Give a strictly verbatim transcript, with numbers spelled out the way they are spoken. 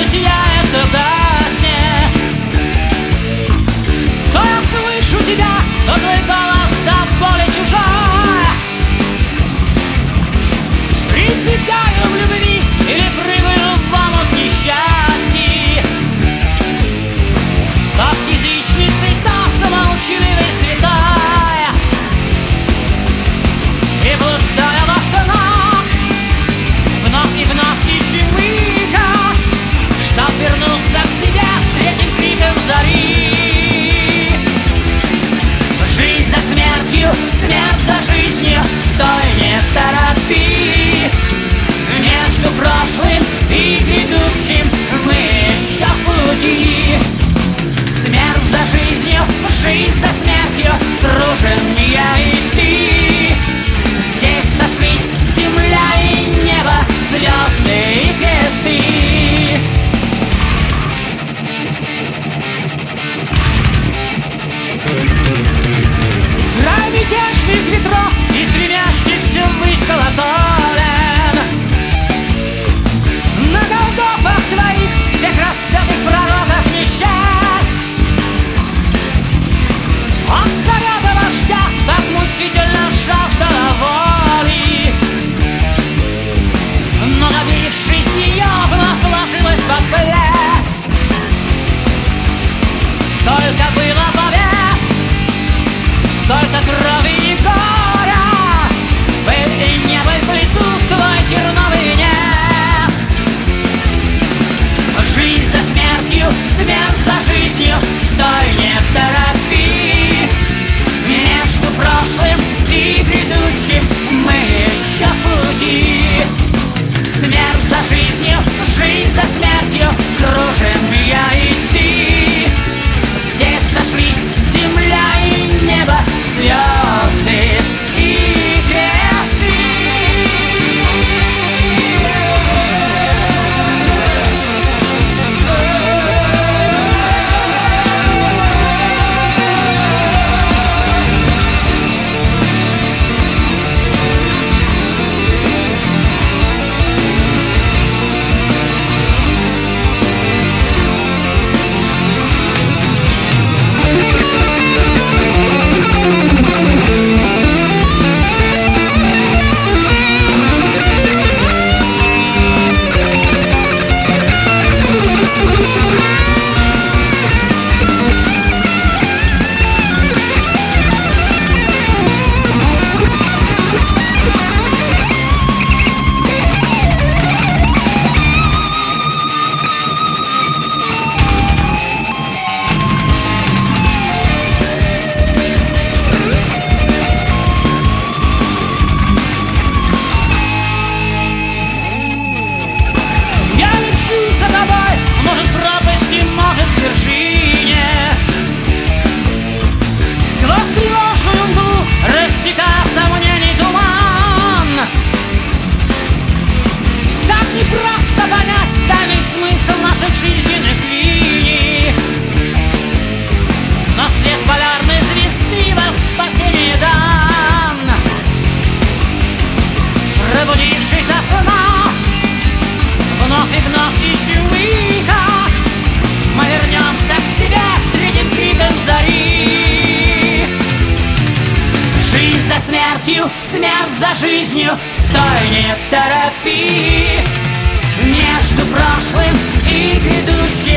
друзья, это гаснет. То я слышу тебя, то твой голос до боли чужой. Присягаю в любви или прыгаю в омут несчастья. То с язычницей, то с молчаливой святой. И блуждая во снах, вновь и вновь ищем выход, чтоб вернуться к себе с третьим криком зари. Жизнь за смертью, смерть за жизнью, стой, не торопи. Между прошлым и грядущим мы еще в пути. Смерть за жизнью, жизнь за смертью, дружим я и ты. Здесь сошлись земля и небо, звезды и кресты. Край мятежных ветров и стремящихся ввысь колоколен. На Голгофах твоих всех распятых пророков несчасть. От царя до вождя так мучительно жаждала воли, но добившись ее, вновь ложилась под плед. Столько было побед, столько крови и горя, пыль и небо плетут твой терновый венец. Жизнь за смертью, смерть за жизнью, стой, не торопи. Между прошлым и грядущим мы еще в пути. Смерть за жизнью, жизнь за смертью, кружим я и ты. Здесь сошлись земля и небо, звезды и кресты. Смерть за жизнью, стой, не торопи. Между прошлым и грядущим